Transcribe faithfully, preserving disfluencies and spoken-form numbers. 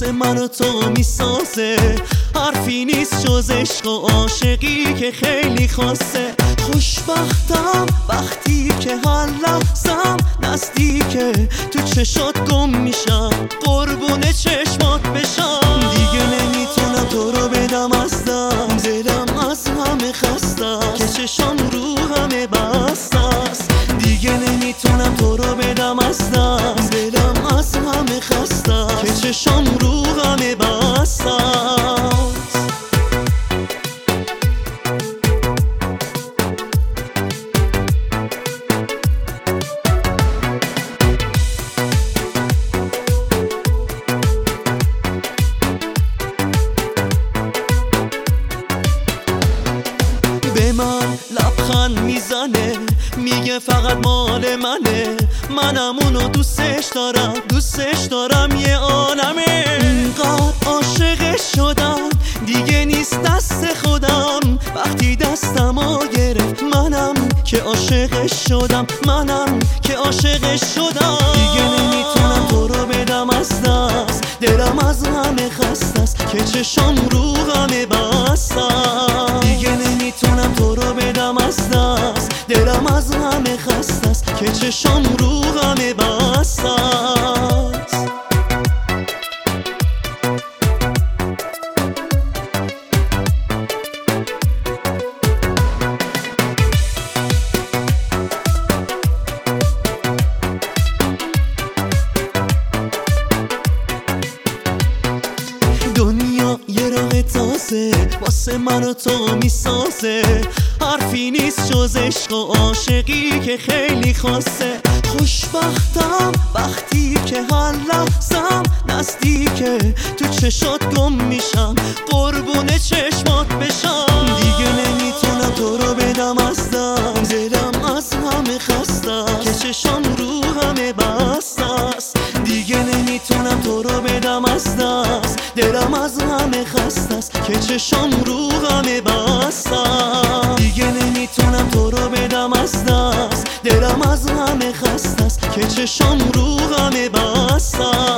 واسه من و تو میسازه. حرفی نیست جز عشق و عاشقی که خیلی خاصه. خوشبختم وقتی که هر لحظم نزدیکه، تو چشات گم میشم قربون چشمات بشم. دیگه نمیتونم تو رو بدم از دست، دلم از همه خسته که چشم رو همه بسته است. دیگه نمیتونم تو رو بدم از دست، دلم از همه خسته که چشم رو همه بسته است. به من لبخند میزنه، میگه فقط مال منه. منم اونو دوستش دارم، دوستش دارم یه عالمه. اینقدر عاشقش شدم دیگه نیست دست خودم. وقتی دستمو گرفت منم که عاشقش شدم، منم که عاشقش شدم. دیگه نمیتونم تو رو بدم از دست، دلم از همه خسته است که چشم رو همه بسته. دیگه نمیتونم تو رو بدم از دست، دلم از همه خسته است که چشم رو همه بسته است. دنیا یه راه تازه واسه من و تو میسازه. حرفی نیست جز عشق و عاشقی که خیلی خاصه. خوشبختم وقتی که هر لحظم نزدیکه، تو چشات گم میشم قربون چشمات بشم. دیگه نمیتونم تو رو بدم از دست، دلم از همه خسته که چشم رو همه بسته است. دیگه نمیتونم تو رو بدم از دست، دلم از همه خسته است که چشم رو همه بسته است. دیگه نمیتونم تو رو بدم از دست، دلم از همه خسته است که چشم رو همه بسته است.